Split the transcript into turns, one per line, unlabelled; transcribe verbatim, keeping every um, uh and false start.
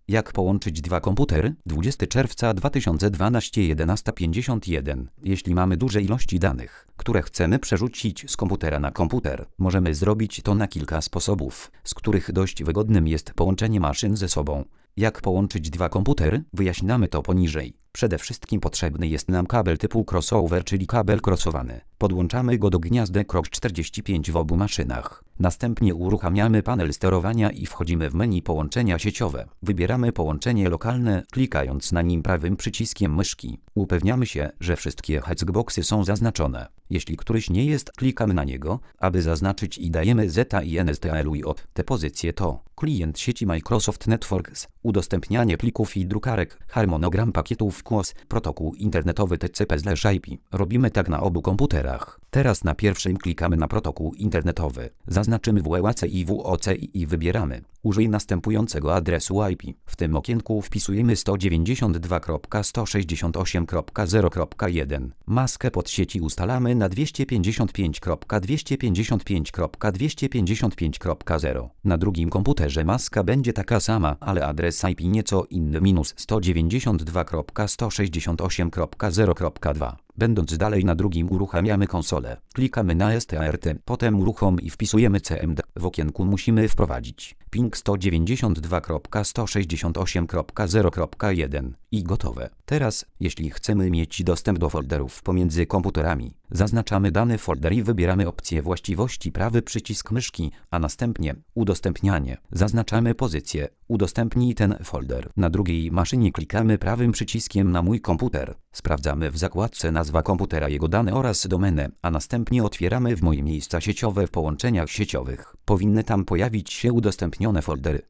Jak połączyć dwa komputery? dwudziestego czerwca dwa tysiące dwunastego jedenasta pięćdziesiąt jeden. Jeśli mamy duże ilości danych, które chcemy przerzucić z komputera na komputer, możemy zrobić to na kilka sposobów, z których dość wygodnym jest połączenie maszyn ze sobą. Jak połączyć dwa komputery? Wyjaśniamy to poniżej. Przede wszystkim potrzebny jest nam kabel typu crossover, czyli kabel krosowany. Podłączamy go do gniazdek czterdzieści pięć w obu maszynach. Następnie uruchamiamy panel sterowania i wchodzimy w menu połączenia sieciowe. Wybieramy połączenie lokalne, klikając na nim prawym przyciskiem myszki. Upewniamy się, że wszystkie hexboxy są zaznaczone. Jeśli któryś nie jest, klikamy na niego, aby zaznaczyć i dajemy Z i N S T L U I O. Te pozycje to klient sieci Microsoft Networks, udostępnianie plików i drukarek, harmonogram pakietów Q o S, protokół internetowy T C P/I P. Robimy tak na obu komputerach. Teraz na pierwszym klikamy na protokół internetowy. Zaznaczymy W L A C i W O C I i wybieramy. Użyj następującego adresu I P. W tym okienku wpisujemy sto dziewięćdziesiąt dwa kropka sto sześćdziesiąt osiem kropka zero kropka jeden. Maskę podsieci ustalamy na dwieście pięćdziesiąt pięć kropka dwieście pięćdziesiąt pięć kropka dwieście pięćdziesiąt pięć kropka zero. Na drugim komputerze maska będzie taka sama, ale adres I P nieco inny, minus sto dziewięćdziesiąt dwa kropka sto sześćdziesiąt osiem kropka zero kropka dwa. Będąc dalej na drugim, uruchamiamy konsolę. Klikamy na Start, potem uruchom i wpisujemy C M D. W okienku musimy wprowadzić ping sto dziewięćdziesiąt dwa kropka sto sześćdziesiąt osiem kropka zero kropka jeden i gotowe. Teraz, jeśli chcemy mieć dostęp do folderów pomiędzy komputerami, zaznaczamy dany folder i wybieramy opcję właściwości, prawy przycisk myszki, a następnie udostępnianie. Zaznaczamy pozycję udostępnij ten folder. Na drugiej maszynie klikamy prawym przyciskiem na mój komputer. Sprawdzamy w zakładce nazwa komputera, jego dane oraz domenę, a następnie otwieramy w moje miejsca sieciowe w połączeniach sieciowych. Powinny tam pojawić się udostępnione foldery.